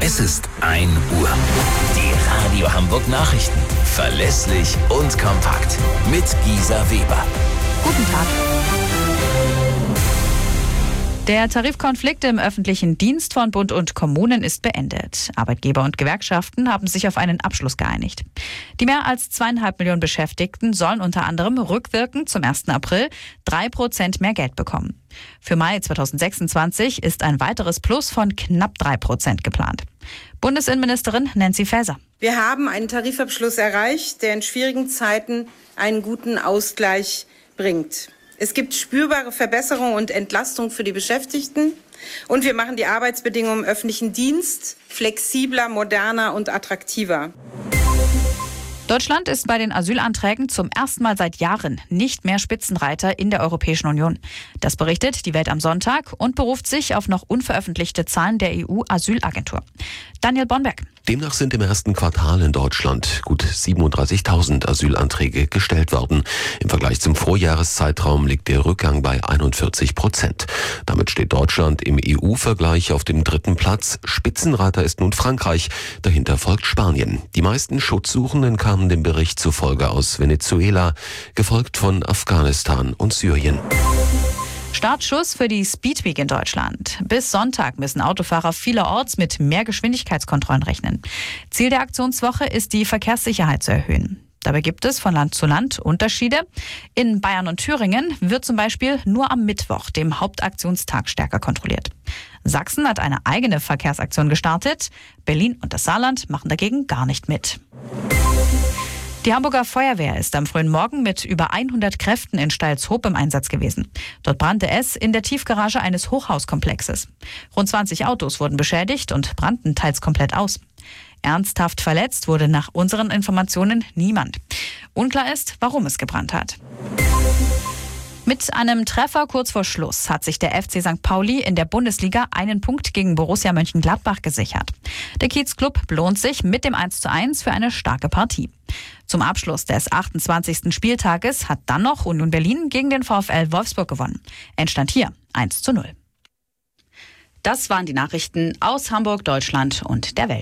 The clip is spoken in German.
Es ist 1 Uhr. Die Radio Hamburg Nachrichten. Verlässlich und kompakt. Mit Gisa Weber. Guten Tag. Der Tarifkonflikt im öffentlichen Dienst von Bund und Kommunen ist beendet. Arbeitgeber und Gewerkschaften haben sich auf einen Abschluss geeinigt. Die mehr als 2,5 Millionen Beschäftigten sollen unter anderem rückwirkend zum 1. April 3% mehr Geld bekommen. Für Mai 2026 ist ein weiteres Plus von knapp 3% geplant. Bundesinnenministerin Nancy Faeser. Wir haben einen Tarifabschluss erreicht, der in schwierigen Zeiten einen guten Ausgleich bringt. Es gibt spürbare Verbesserungen und Entlastung für die Beschäftigten. Und wir machen die Arbeitsbedingungen im öffentlichen Dienst flexibler, moderner und attraktiver. Deutschland ist bei den Asylanträgen zum ersten Mal seit Jahren nicht mehr Spitzenreiter in der Europäischen Union. Das berichtet die Welt am Sonntag und beruft sich auf noch unveröffentlichte Zahlen der EU-Asylagentur. Daniel Bonberg. Demnach sind im ersten Quartal in Deutschland gut 37.000 Asylanträge gestellt worden. Im Vergleich zum Vorjahreszeitraum liegt der Rückgang bei 41%. Damit steht Deutschland im EU-Vergleich auf dem 3. Platz. Spitzenreiter ist nun Frankreich. Dahinter folgt Spanien. Die meisten Schutzsuchenden kamen dem Bericht zufolge aus Venezuela, gefolgt von Afghanistan und Syrien. Startschuss für die Speedweek in Deutschland. Bis Sonntag müssen Autofahrer vielerorts mit mehr Geschwindigkeitskontrollen rechnen. Ziel der Aktionswoche ist, die Verkehrssicherheit zu erhöhen. Dabei gibt es von Land zu Land Unterschiede. In Bayern und Thüringen wird zum Beispiel nur am Mittwoch, dem Hauptaktionstag, stärker kontrolliert. Sachsen hat eine eigene Verkehrsaktion gestartet. Berlin und das Saarland machen dagegen gar nicht mit. Die Hamburger Feuerwehr ist am frühen Morgen mit über 100 Kräften in Steilshoop im Einsatz gewesen. Dort brannte es in der Tiefgarage eines Hochhauskomplexes. Rund 20 Autos wurden beschädigt und brannten teils komplett aus. Ernsthaft verletzt wurde nach unseren Informationen niemand. Unklar ist, warum es gebrannt hat. Mit einem Treffer kurz vor Schluss hat sich der FC St. Pauli in der Bundesliga einen Punkt gegen Borussia Mönchengladbach gesichert. Der Kiezclub belohnt sich mit dem 1:1 für eine starke Partie. Zum Abschluss des 28. Spieltages hat dann noch Union Berlin gegen den VfL Wolfsburg gewonnen. Endstand hier 1:0. Das waren die Nachrichten aus Hamburg, Deutschland und der Welt.